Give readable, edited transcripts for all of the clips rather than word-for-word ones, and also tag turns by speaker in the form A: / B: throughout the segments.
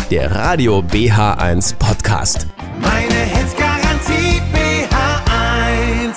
A: der Radio BH1 Podcast.
B: Meine Hits-Garantie BH1.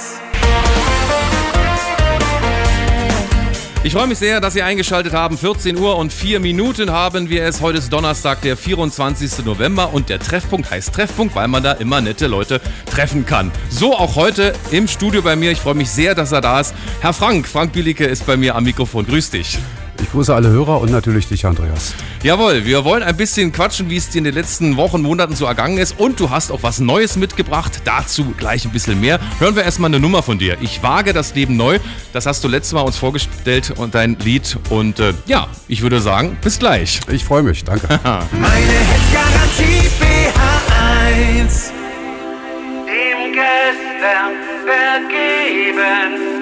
C: Ich freue mich sehr, dass Sie eingeschaltet haben. 14 Uhr und 4 Minuten haben wir es. Heute ist Donnerstag, der 24. November und der Treffpunkt heißt Treffpunkt, weil man da immer nette Leute treffen kann. So auch heute im Studio bei mir. Ich freue mich sehr, dass er da ist. Herr Frank Bielicke ist bei mir am Mikrofon. Grüß dich.
D: Ich grüße alle Hörer und natürlich dich, Andreas.
C: Jawohl, wir wollen ein bisschen quatschen, wie es dir in den letzten Wochen, Monaten so ergangen ist. Und du hast auch was Neues mitgebracht. Dazu gleich ein bisschen mehr. Hören wir erstmal eine Nummer von dir. Ich wage das Leben neu. Das hast du letztes Mal uns vorgestellt und dein Lied. Und ja, ich würde sagen, bis gleich.
D: Ich freue mich, danke.
B: Meine Hits-Garantie BH1. Dem Gestern vergeben.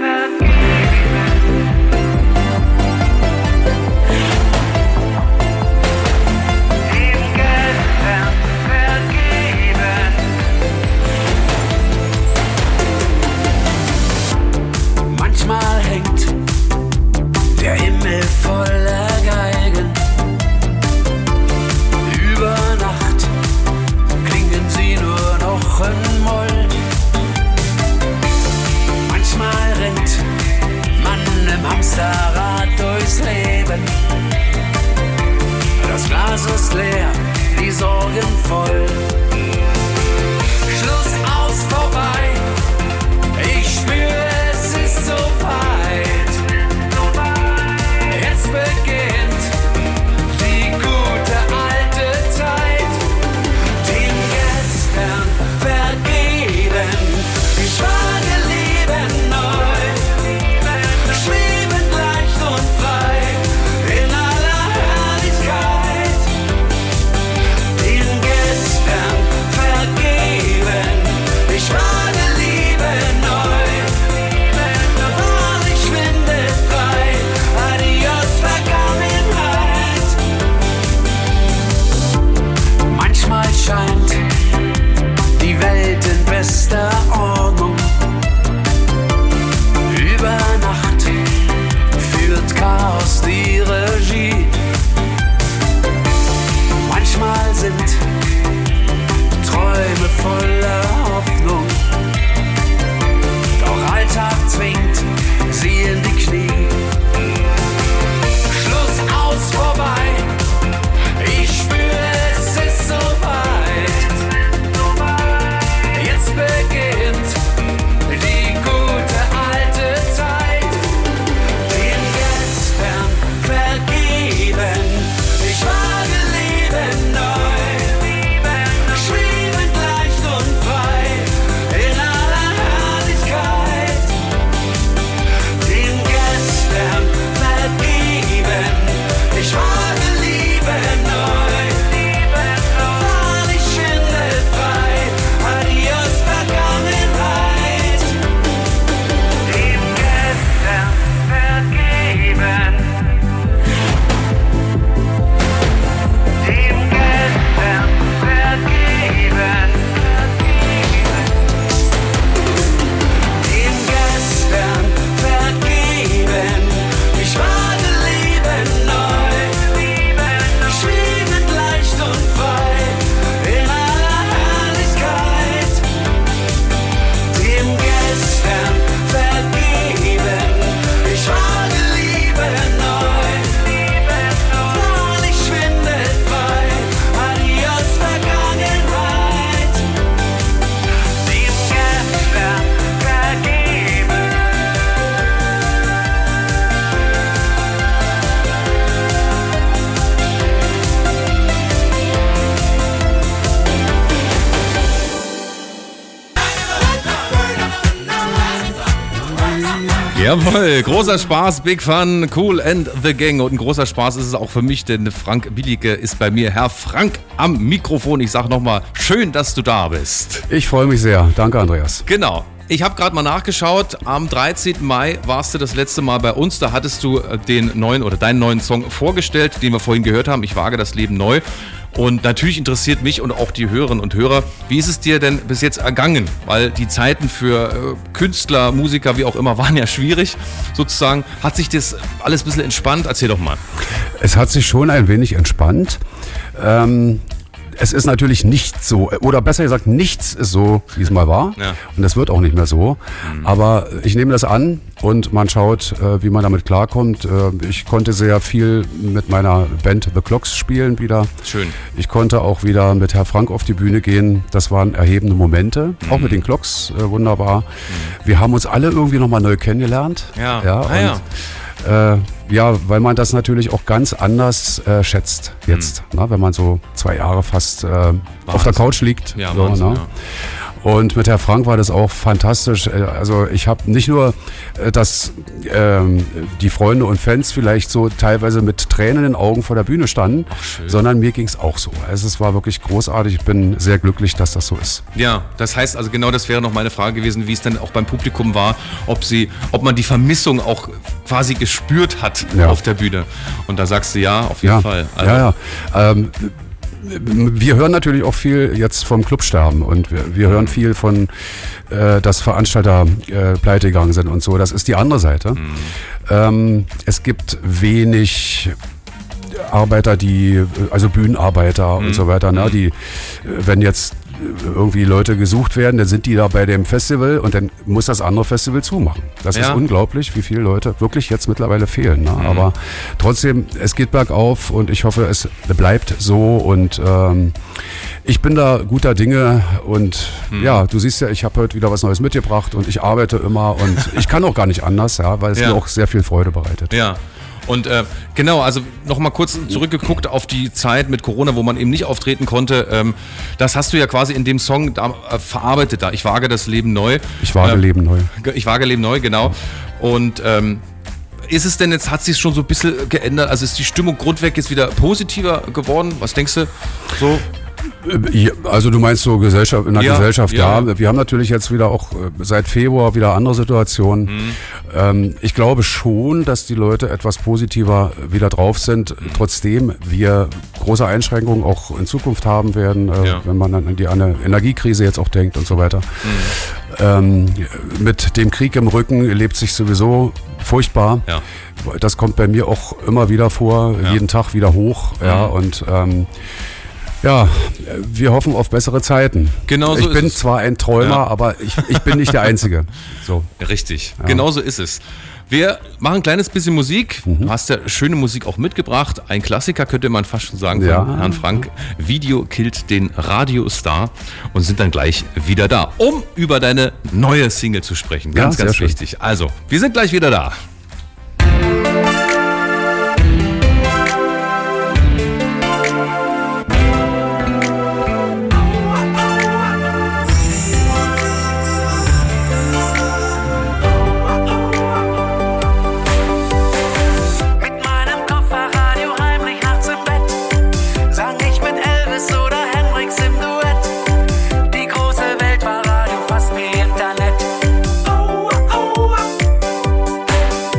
E: Manchmal hängt der Himmel voller Geigen. Über Nacht klingen sie nur noch in Moll. Manchmal rennt man im Hamsterrad durchs Leben. Das Glas ist leer, die Sorgen voll. Schluss aus, vorbei. Ich spüre, es ist so weit. Jetzt beginnt die gute alte Zeit. Dem Gestern vergeben. Ich wage Leben neu. Schwebend leicht und frei in aller Herrlichkeit. Dem Gestern vergeben. Ich wage Leben neu. Wahrlich schwindelfrei. Adios Vergangenheit. Manchmal scheint die Welt in bester Ordnung. Über Nacht führt Chaos die Regie. Manchmal sind Träume voller Hoffnung. Doch Alltag zwingt sie in die Knie. Schluss aus, vorbei. Ich spüre, es ist so weit. Jetzt beginnt die gute alte Zeit. Dem Gestern vergeben. Ich wage Leben neu. Schwebend leicht und frei in aller Herrlichkeit. Dem Gestern vergeben. Ich wage Leben neu. Wahrlich schwindelfrei. Adios Vergangenheit. Dem Gestern vergeben. Dem Gestern vergeben. Dem Gestern vergeben. Ich wage Leben neu. Schwebend leicht und frei in aller Herrlichkeit. Dem Gestern vergeben. Ich wage Leben neu. Wahrlich schwindelfrei. Adios Vergangenheit. Dem Gestern vergeben.
C: Jawohl, großer Spaß, Big Fun, Kool and the Gang. Und ein großer Spaß ist es auch für mich, denn Frank Bielicke ist bei mir. Herr Frank am Mikrofon. Ich sag nochmal, schön, dass du da bist.
D: Ich freue mich sehr. Danke, Andreas.
C: Genau. Ich habe gerade mal nachgeschaut, am 13. Mai warst du das letzte Mal bei uns, da hattest du deinen neuen Song vorgestellt, den wir vorhin gehört haben, Ich wage das Leben neu. Und natürlich interessiert mich und auch die Hörerinnen und Hörer, wie ist es dir denn bis jetzt ergangen? Weil die Zeiten für Künstler, Musiker, wie auch immer, waren ja schwierig sozusagen. Hat sich das alles ein bisschen entspannt? Erzähl doch mal.
D: Es hat sich schon ein wenig entspannt. Es ist natürlich nicht so, oder besser gesagt, nichts ist so, wie es mal war.
C: Ja.
D: Und das wird auch nicht mehr so. Aber ich nehme das an und man schaut, wie man damit klarkommt. Ich konnte sehr viel mit meiner Band The Clocks spielen wieder.
C: Schön.
D: Ich konnte auch wieder mit Herr Frank auf die Bühne gehen. Das waren erhebende Momente, auch mit den Clocks, wunderbar. Wir haben uns alle irgendwie nochmal neu kennengelernt.
C: Ja.
D: Ja, weil man das natürlich auch ganz anders schätzt jetzt, ne? Wenn man so 2 Jahre fast auf der Couch liegt.
C: Ja,
D: so,
C: Wahnsinn,
D: ne?
C: ja.
D: Und mit Herr Frank war das auch fantastisch. Also ich habe nicht nur, dass die Freunde und Fans vielleicht so teilweise mit Tränen in den Augen vor der Bühne standen, sondern mir ging es auch so. Also es war wirklich großartig. Ich bin sehr glücklich, dass das so ist.
C: Ja, das heißt also genau, das wäre noch meine Frage gewesen, wie es dann auch beim Publikum war, ob man die Vermissung auch quasi gespürt hat auf der Bühne. Und da sagst du ja, auf jeden Fall. Also,
D: wir hören natürlich auch viel jetzt vom Clubsterben und wir hören viel von, dass Veranstalter pleite gegangen sind und so. Das ist die andere Seite. Es gibt wenig Arbeiter, also Bühnenarbeiter und so weiter, ne, die, wenn jetzt irgendwie Leute gesucht werden, dann sind die da bei dem Festival und dann muss das andere Festival zumachen. Das ist unglaublich, wie viele Leute wirklich jetzt mittlerweile fehlen. Ne? Aber trotzdem, es geht bergauf und ich hoffe, es bleibt so und ich bin da guter Dinge und ja, du siehst ja, ich habe heute wieder was Neues mitgebracht und ich arbeite immer und ich kann auch gar nicht anders, ja, weil es mir auch sehr viel Freude bereitet.
C: Ja. Und genau, also nochmal kurz zurückgeguckt auf die Zeit mit Corona, wo man eben nicht auftreten konnte. Das hast du ja quasi in dem Song verarbeitet da. Ich wage das Leben neu.
D: Ich wage Leben neu.
C: Ich wage Leben neu, genau. Und ist es denn jetzt, hat sich schon so ein bisschen geändert? Also ist die Stimmung grundweg jetzt wieder positiver geworden? Was denkst du? So?
D: Ja, also du meinst so Gesellschaft, in der Gesellschaft,
C: ja.
D: Wir haben natürlich jetzt wieder auch seit Februar wieder andere Situationen. Ich glaube schon, dass die Leute etwas positiver wieder drauf sind, trotzdem wir große Einschränkungen auch in Zukunft haben werden, wenn man an die Energiekrise jetzt auch denkt und so weiter. Mit dem Krieg im Rücken lebt sich sowieso furchtbar. Ja. Das kommt bei mir auch immer wieder vor, jeden Tag wieder hoch. Ja, und ja, wir hoffen auf bessere Zeiten.
C: Genau so
D: ich bin zwar ein Träumer, aber ich bin nicht der Einzige. So.
C: Richtig, genau so ist es. Wir machen ein kleines bisschen Musik. Du hast ja schöne Musik auch mitgebracht. Ein Klassiker könnte man fast schon sagen von Herrn Frank. Video killt den Radiostar und sind dann gleich wieder da, um über deine neue Single zu sprechen. Ganz, ganz wichtig. Also, wir sind gleich wieder da.
E: Fast wie Internet.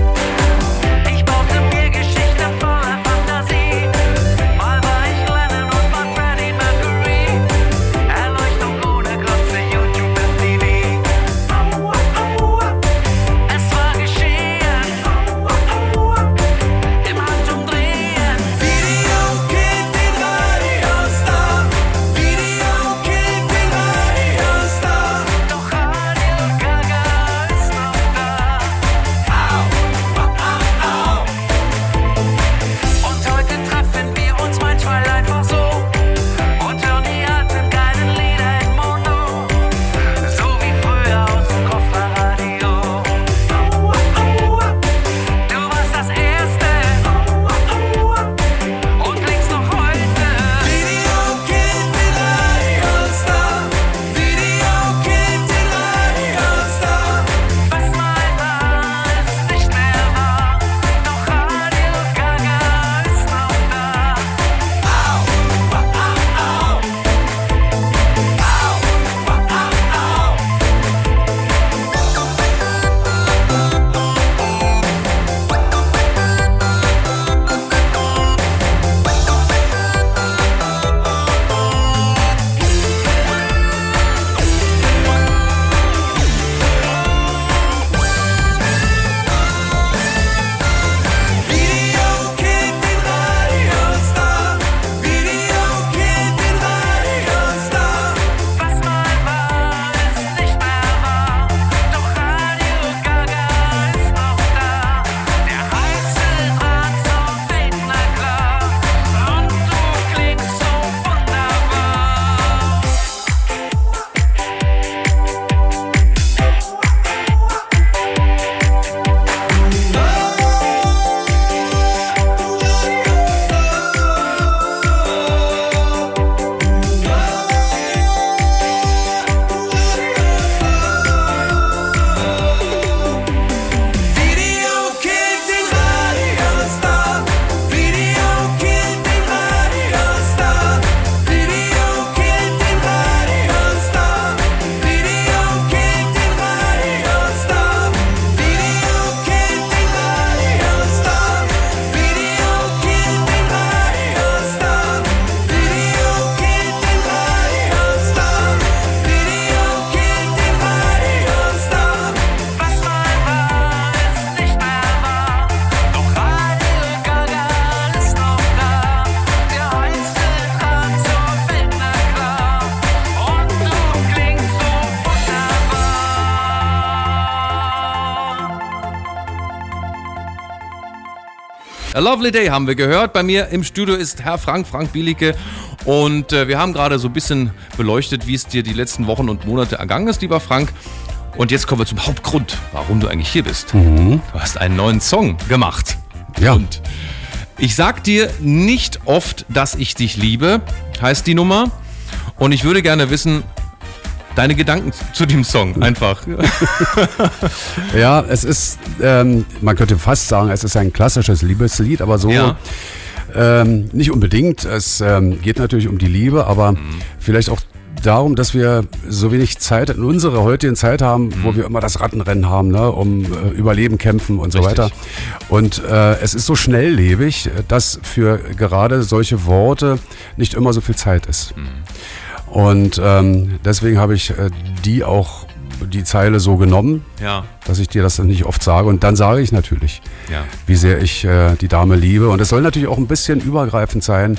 C: Lovely Day haben wir gehört. Bei mir im Studio ist Herr Frank Bielicke. Und wir haben gerade so ein bisschen beleuchtet, wie es dir die letzten Wochen und Monate ergangen ist, lieber Frank. Und jetzt kommen wir zum Hauptgrund, warum du eigentlich hier bist. Du hast einen neuen Song gemacht.
D: Ja.
C: Und ich sag dir nicht oft, dass ich dich liebe, heißt die Nummer. Und ich würde gerne wissen, deine Gedanken zu dem Song, einfach.
D: Ja, es ist, man könnte fast sagen, es ist ein klassisches Liebeslied, aber so nicht unbedingt. Es geht natürlich um die Liebe, aber vielleicht auch darum, dass wir so wenig Zeit in unserer heutigen Zeit haben, wo wir immer das Rattenrennen haben, ne, um Überleben kämpfen und so
C: Richtig.
D: weiter. Und es ist so schnelllebig, dass für gerade solche Worte nicht immer so viel Zeit ist. Und deswegen habe ich die Zeile so genommen,
C: Ja.
D: dass ich dir das nicht oft sage. Und dann sage ich natürlich,
C: Ja.
D: wie sehr ich die Dame liebe. Und es soll natürlich auch ein bisschen übergreifend sein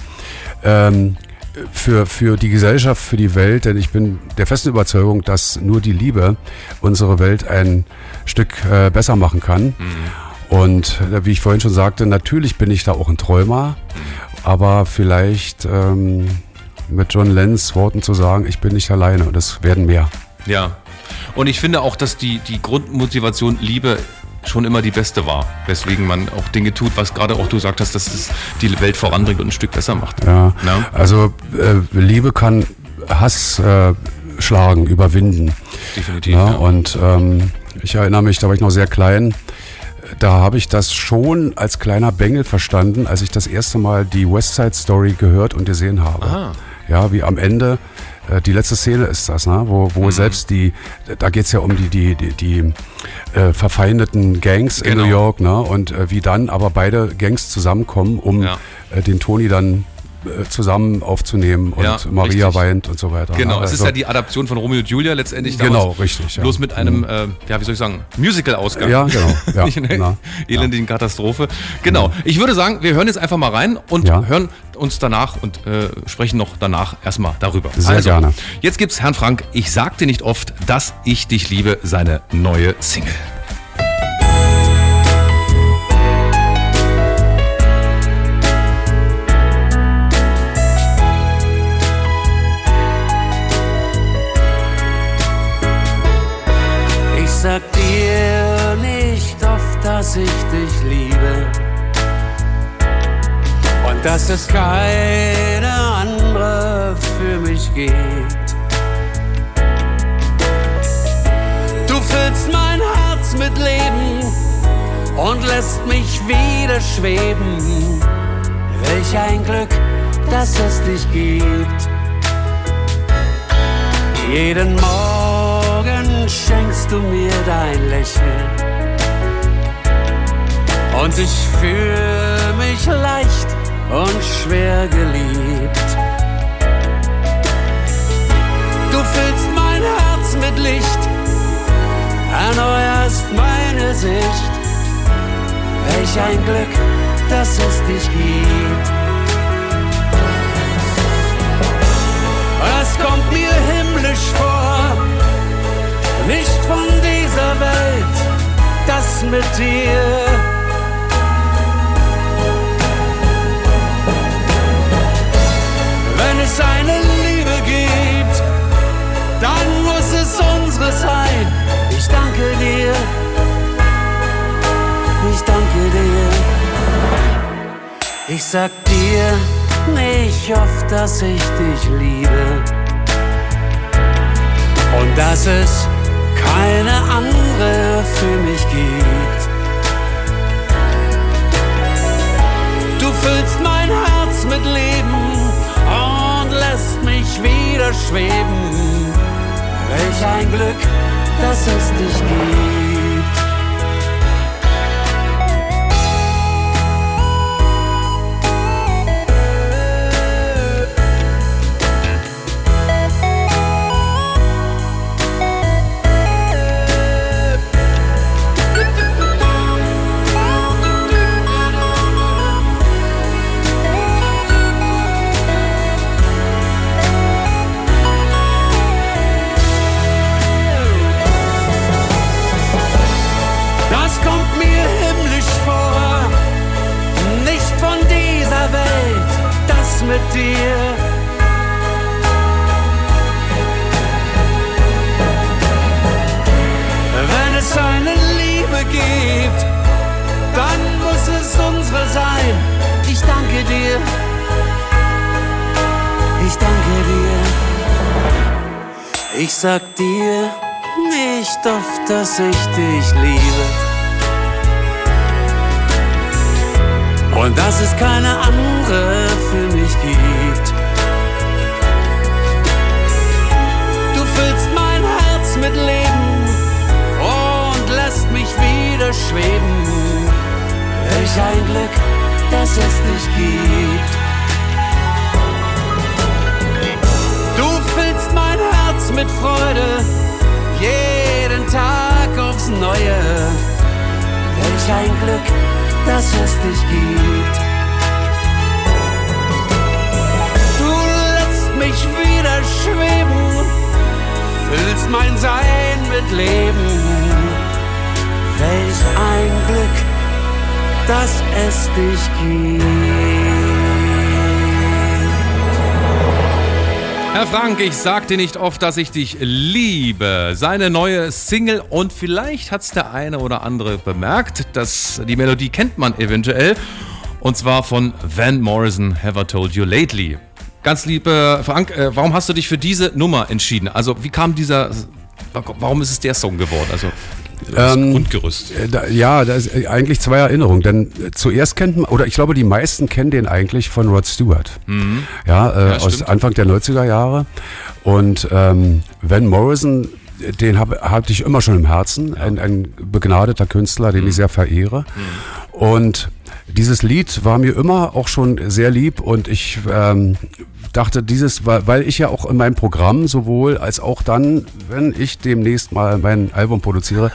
D: für die Gesellschaft, für die Welt. Denn ich bin der festen Überzeugung, dass nur die Liebe unsere Welt ein Stück besser machen kann. Und wie ich vorhin schon sagte, natürlich bin ich da auch ein Träumer. Aber vielleicht mit John Lennons Worten zu sagen, ich bin nicht alleine und es werden mehr.
C: Ja. Und ich finde auch, dass die Grundmotivation Liebe schon immer die beste war. Weswegen man auch Dinge tut, was gerade auch du gesagt hast, dass es die Welt voranbringt und ein Stück besser macht.
D: Ja,
C: Na?
D: also Liebe kann Hass schlagen, überwinden.
C: Definitiv.
D: Ja,
C: Ja.
D: und ich erinnere mich, da war ich noch sehr klein, da habe ich das schon als kleiner Bengel verstanden, als ich das erste Mal die West Side Story gehört und gesehen habe.
C: Aha.
D: Ja, wie am Ende, die letzte Szene ist das, ne? wo selbst da geht es ja um die verfeindeten Gangs in
C: Genau.
D: New York, ne? Und wie dann aber beide Gangs zusammenkommen, um
C: Ja.
D: den Tony dann zusammen aufzunehmen und
C: Ja,
D: Maria
C: richtig.
D: weint und so weiter.
C: Genau,
D: ne?
C: es ist
D: Also,
C: ja die Adaption von Romeo und Julia letztendlich.
D: Genau,
C: damals.
D: richtig. Ja.
C: Bloß mit einem, wie soll ich sagen, Musical-Ausgang.
D: Ja, genau. Ja,
C: Nicht eine
D: na,
C: elendigen Katastrophe. Genau. Ich würde sagen, wir hören jetzt einfach mal rein und
D: Ja.
C: hören uns danach und sprechen noch danach erstmal darüber.
D: Sehr gerne.
C: Jetzt gibt's Herrn Frank, ich sag dir nicht oft, dass ich dich liebe, seine neue Single.
E: Ich sag dir nicht oft, dass ich dich liebe und dass es keine andere für mich gibt. Du füllst mein Herz mit Leben und lässt mich wieder schweben. Welch ein Glück, dass es dich gibt. Jeden Morgen schenkst du mir dein Lächeln und ich fühle mich leicht und schwer geliebt. Du füllst mein Herz mit Licht, erneuerst meine Sicht. Welch ein Glück, dass es dich gibt. Es kommt mir himmlisch vor, nicht von dieser Welt, das mit dir. Wenn es eine Liebe gibt, dann muss es unsere sein. Ich danke dir, ich danke dir. Ich sag dir nicht oft, dass ich dich liebe und dass es keine andere für mich gibt. Du füllst mein Herz mit Leben und lässt mich wieder schweben. Welch ein Glück, dass es dich gibt. mit dir. Wenn es eine Liebe gibt, dann muss es unsere sein. Ich danke dir. Ich danke dir. Ich sag dir nicht oft, dass ich dich liebe. Und dass es keine andere für mich gibt. Du füllst mein Herz mit Leben und lässt mich wieder schweben. Welch ein Glück, dass es dich gibt. Du füllst mein Herz mit Freude, jeden Tag aufs Neue. Welch ein Glück, dass es dich gibt. Du lässt mich wieder schweben, füllst mein Sein mit Leben. Welch ein Glück, dass es dich gibt.
C: Herr Frank, ich sag dir nicht oft, dass ich dich liebe. Seine neue Single, und vielleicht hat's der eine oder andere bemerkt, dass die Melodie kennt man eventuell, und zwar von Van Morrison, Have I Told You Lately. Ganz liebe Frank, warum hast du dich für diese Nummer entschieden? Also warum ist es der Song geworden? Also das Grundgerüst.
D: Da ist eigentlich zwei Erinnerungen. Denn zuerst kennt man, oder ich glaube, die meisten kennen den eigentlich von Rod Stewart. Mhm. Aus Anfang der 90er Jahre. Und Van Morrison, den hatte ich immer schon im Herzen. Ein begnadeter Künstler, den ich sehr verehre. Mhm. Und dieses Lied war mir immer auch schon sehr lieb, und ich dachte, weil ich ja auch in meinem Programm sowohl als auch dann, wenn ich demnächst mal mein Album produziere,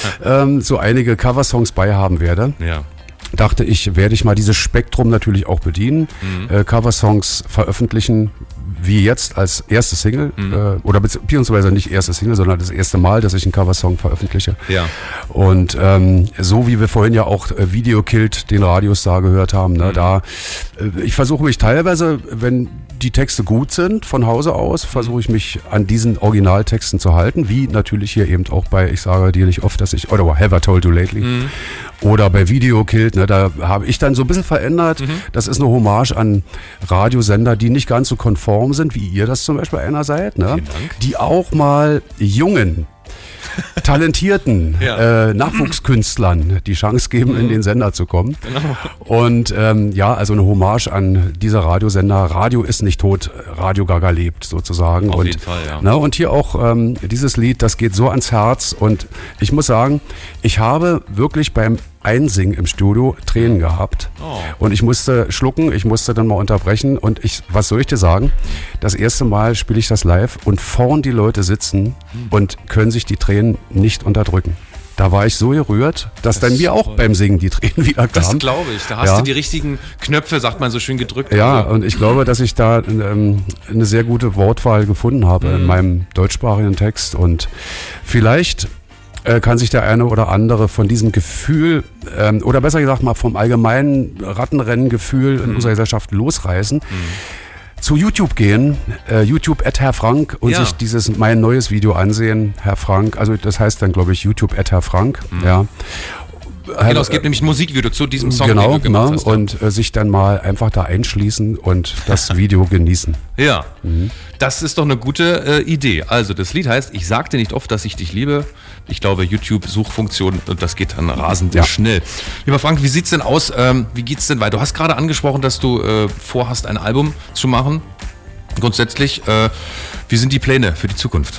D: so einige Coversongs beihaben werde. Ja. Dachte ich, werde ich mal dieses Spektrum natürlich auch bedienen, Coversongs veröffentlichen, wie jetzt als erste Single, oder beziehungsweise nicht erste Single, sondern das erste Mal, dass ich einen Coversong veröffentliche. Ja. Und so wie wir vorhin ja auch Video Killed, den Radiostar, gehört haben, ne, ich versuche mich teilweise, wenn die Texte gut sind, von Hause aus, versuche ich mich an diesen Originaltexten zu halten, wie natürlich hier eben auch bei, ich sage dir nicht oft, dass ich, oder Have I Told You Lately, oder bei Video Killed, ne, da habe ich dann so ein bisschen verändert. Das ist eine Hommage an Radiosender, die nicht ganz so konform sind, wie ihr das zum Beispiel einer seid, ne, die auch mal jungen, talentierten Nachwuchskünstlern die Chance geben, in den Sender zu kommen. Genau. Und also eine Hommage an dieser Radiosender. Radio ist nicht tot, Radio Gaga lebt sozusagen.
C: Auf jeden Fall, ja.
D: Und hier auch dieses Lied, das geht so ans Herz. Und ich muss sagen, ich habe wirklich beim Einsingen im Studio Tränen gehabt. Oh. Und ich musste schlucken, ich musste dann mal unterbrechen. Und was soll ich dir sagen? Das erste Mal spiele ich das live und vorn die Leute sitzen und können sich die Tränen nicht unterdrücken. Da war ich so gerührt, dass dann mir auch beim Singen die Tränen wieder kamen.
C: Das glaube ich. Da hast du die richtigen Knöpfe, sagt man so schön, gedrückt.
D: Ja, und ich glaube, dass ich da eine sehr gute Wortwahl gefunden habe in meinem deutschsprachigen Text. Und vielleicht kann sich der eine oder andere von diesem Gefühl, oder besser gesagt mal vom allgemeinen Rattenrennengefühl in unserer Gesellschaft losreißen, zu YouTube gehen, YouTube @HerrFrank, und sich mein neues Video ansehen, Herr Frank, also das heißt dann, glaube ich, YouTube @HerrFrank, ja.
C: Genau, es gibt nämlich ein Musikvideo zu diesem Song,
D: genau,
C: den du gemacht hast.
D: Und sich dann mal einfach da einschließen und das Video genießen.
C: Ja, das ist doch eine gute Idee. Also das Lied heißt, ich sagte nicht oft, dass ich dich liebe. Ich glaube, YouTube-Suchfunktion, das geht dann rasend schnell. Lieber Frank, wie sieht's denn aus? Wie geht's denn weiter? Du hast gerade angesprochen, dass du vorhast, ein Album zu machen. Grundsätzlich, wie sind die Pläne für die Zukunft?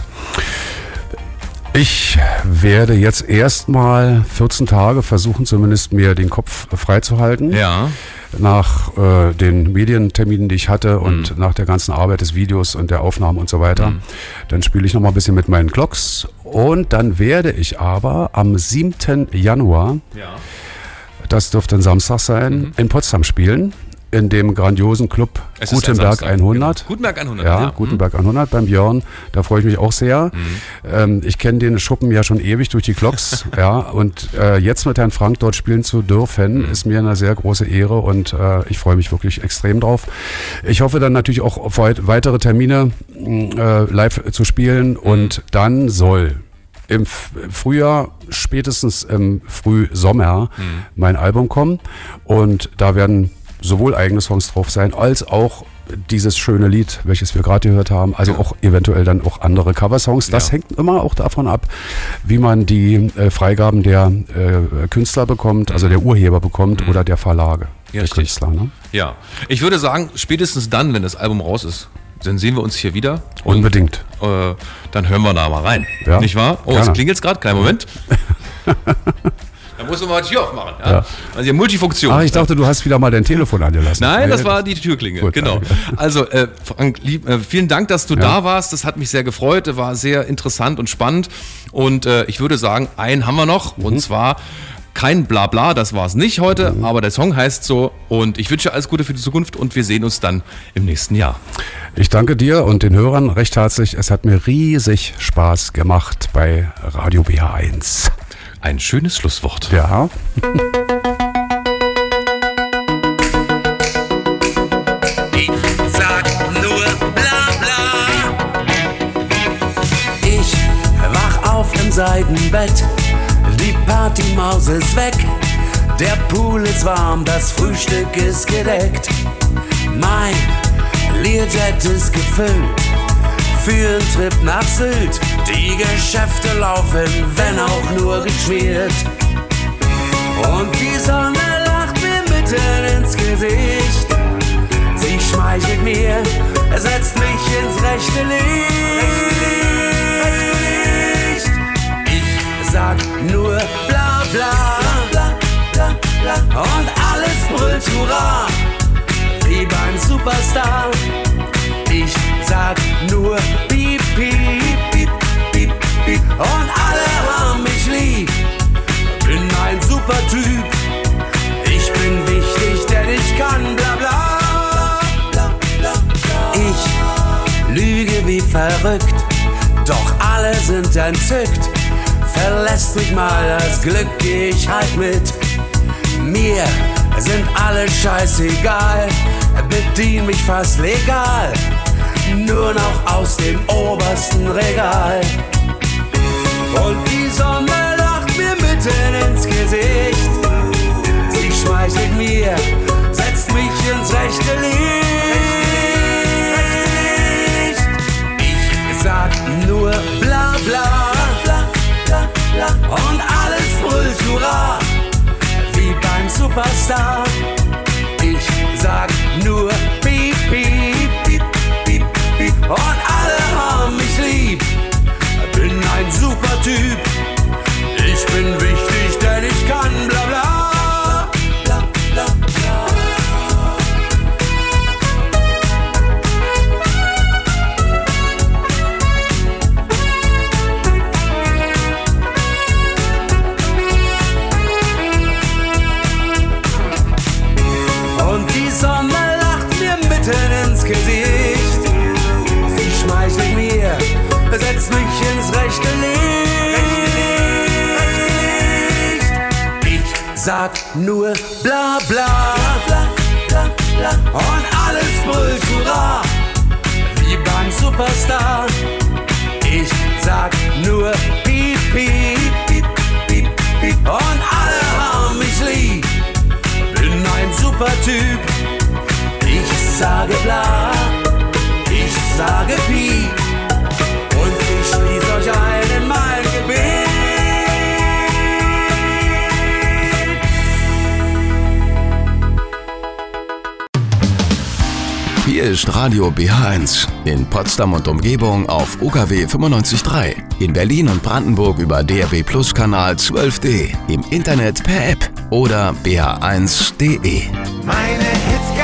D: Ich werde jetzt erstmal 14 Tage versuchen, zumindest mir den Kopf freizuhalten. Ja. Nach den Medienterminen, die ich hatte, und nach der ganzen Arbeit des Videos und der Aufnahmen und so weiter. Dann spiele ich noch mal ein bisschen mit meinen Clocks, und dann werde ich aber am 7. Januar, das dürfte ein Samstag sein, in Potsdam spielen. in dem grandiosen Club
C: Es ist
D: Gutenberg
C: ein Samstag,
D: 100.
C: Genau. Gutenberg 100.
D: Ja, Gutenberg 100 beim Björn. Da freue ich mich auch sehr. Ich kenne den Schuppen ja schon ewig durch die Clocks. Ja, und jetzt mit Herrn Frank dort spielen zu dürfen, ist mir eine sehr große Ehre und ich freue mich wirklich extrem drauf. Ich hoffe dann natürlich auch auf weitere Termine live zu spielen und dann soll im Frühjahr, spätestens im Frühsommer mein Album kommen und da werden sowohl eigene Songs drauf sein, als auch dieses schöne Lied, welches wir gerade gehört haben, also auch eventuell dann auch andere Coversongs. Das hängt immer auch davon ab, wie man die Freigaben der Künstler bekommt, also der Urheber bekommt oder der Verlage, der
C: richtig.
D: Künstler. Ne?
C: Ja, ich würde sagen, spätestens dann, wenn das Album raus ist, dann sehen wir uns hier wieder. Und,
D: Unbedingt.
C: Dann hören wir da mal rein.
D: Ja,
C: Nicht wahr? Oh,
D: gerne.
C: es klingelt gerade, kleinen Moment. Da muss man mal die Tür aufmachen. Ja? Also hier Multifunktion.
D: Ich dachte, du hast wieder mal dein Telefon angelassen.
C: Nein, das
D: Nee,
C: war die Türklingel,
D: Gut,
C: genau.
D: danke.
C: Also, Frank, vielen Dank, dass du da warst. Das hat mich sehr gefreut. War sehr interessant und spannend. Und ich würde sagen, einen haben wir noch. Und zwar kein Blabla, das war es nicht heute, aber der Song heißt so. Und ich wünsche alles Gute für die Zukunft und wir sehen uns dann im nächsten Jahr.
D: Ich danke dir und den Hörern recht herzlich. Es hat mir riesig Spaß gemacht bei Radio BH1.
C: Ein schönes Schlusswort.
D: Ja.
E: Ich sag nur bla bla. Ich wach auf im Seidenbett, die Partymaus ist weg, der Pool ist warm, das Frühstück ist gedeckt. Mein Learjet ist gefüllt für einen Trip nach Sylt. Die Geschäfte laufen, wenn auch nur geschmiert. Und die Sonne lacht mir mitten ins Gesicht. Sie schmeichelt mir, setzt mich ins rechte Licht. Ich sag nur bla bla, bla, bla, bla. Und alles brüllt Hurra, wie beim Superstar. Ich sag nur piep, piep, piep, piep, piep. Und alle haben mich lieb, bin ein super Typ. Ich bin wichtig, denn ich kann bla bla, bla, bla, bla. Ich lüge wie verrückt, doch alle sind entzückt. Verlässt mich mal das Glück, geh ich halt mit. Mir sind alle scheißegal, bedien mich fast legal, nur noch aus dem obersten Regal. Und die Sonne lacht mir mitten ins Gesicht. Sie schmeichelt mir, setzt mich ins rechte Licht. Ich sag nur bla bla, bla, bla, bla. Und alles brüllt Hurra, wie beim Superstar. Ich sag nur piep, piep, piep, piep, piep. Und alle haben mich lieb, bin ein super Typ. Ich bin wichtig, denn ich kann bla bla, bla, bla, bla. Und die Sonne lacht mir mitten ins Gesicht. Sie schmeichelt mir, setzt mich ins rechte Licht. Ich sag nur bla bla, bla, bla, bla. Und alles brüllt Hurra, wie beim Superstar. Ich sag nur piep, piep, piep, piep, piep. Und alle haben mich lieb, bin ein super Typ. Ich sage bla, ich sage piep. Und ich schließ euch ein in mein Gebet.
A: Hier ist Radio BH1 in Potsdam und Umgebung auf UKW 95.3, in Berlin und Brandenburg über DAB+ Kanal 12D, im Internet per App oder bh1.de.
B: Meine Hits